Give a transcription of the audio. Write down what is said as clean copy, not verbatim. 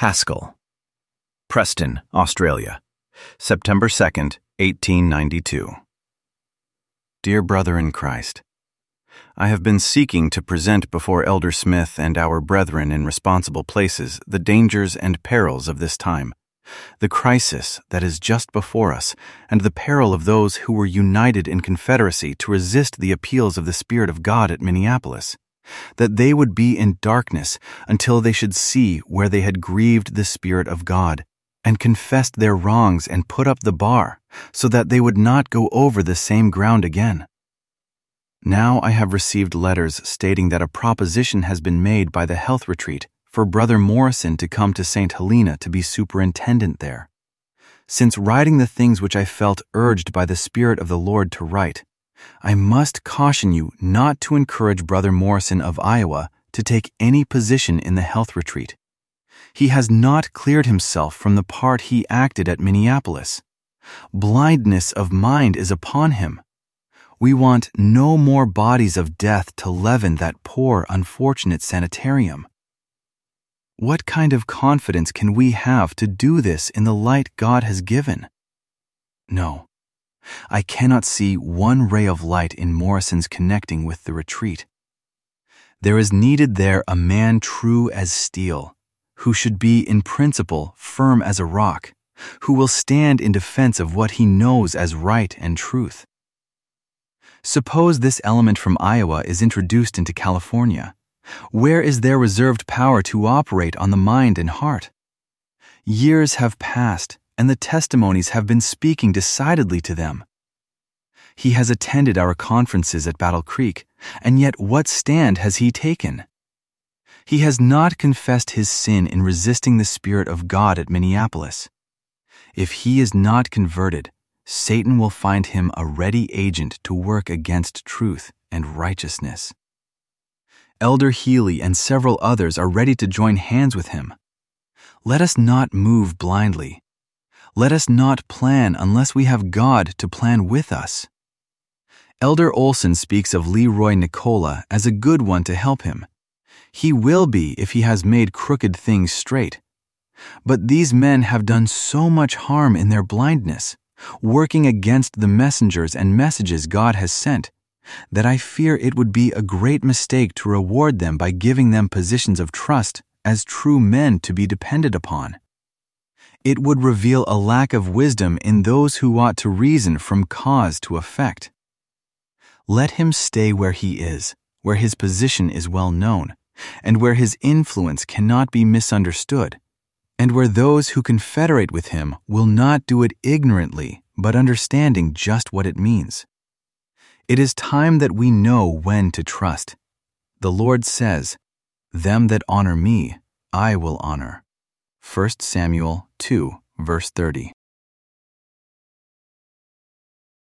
Haskell, Preston, Australia, September 2nd, 1892. Dear Brother in Christ, I have been seeking to present before Elder Smith and our brethren in responsible places the dangers and perils of this time, the crisis that is just before us, and the peril of those who were united in confederacy to resist the appeals of the Spirit of God at Minneapolis, that they would be in darkness until they should see where they had grieved the Spirit of God, and confessed their wrongs and put up the bar, so that they would not go over the same ground again. Now I have received letters stating that a proposition has been made by the health retreat for Brother Morrison to come to St. Helena to be superintendent there. Since writing the things which I felt urged by the Spirit of the Lord to write, I must caution you not to encourage Brother Morrison of Iowa to take any position in the health retreat. He has not cleared himself from the part he acted at Minneapolis. Blindness of mind is upon him. We want no more bodies of death to leaven that poor, unfortunate sanitarium. What kind of confidence can we have to do this in the light God has given? No, I cannot see one ray of light in Morrison's connecting with the retreat. There is needed there a man true as steel, who should be in principle firm as a rock, who will stand in defense of what he knows as right and truth. Suppose this element from Iowa is introduced into California. Where is their reserved power to operate on the mind and heart? Years have passed, and the testimonies have been speaking decidedly to them. He has attended our conferences at Battle Creek, and yet what stand has he taken? He has not confessed his sin in resisting the Spirit of God at Minneapolis. If he is not converted, Satan will find him a ready agent to work against truth and righteousness. Elder Healy and several others are ready to join hands with him. Let us not move blindly. Let us not plan unless we have God to plan with us. Elder Olson speaks of Leroy Nicola as a good one to help him. He will be if he has made crooked things straight. But these men have done so much harm in their blindness, working against the messengers and messages God has sent, that I fear it would be a great mistake to reward them by giving them positions of trust as true men to be depended upon. It would reveal a lack of wisdom in those who ought to reason from cause to effect. Let him stay where he is, where his position is well known, and where his influence cannot be misunderstood, and where those who confederate with him will not do it ignorantly, but understanding just what it means. It is time that we know when to trust. The Lord says, "Them that honor me, I will honor." 1 Samuel 2, verse 30.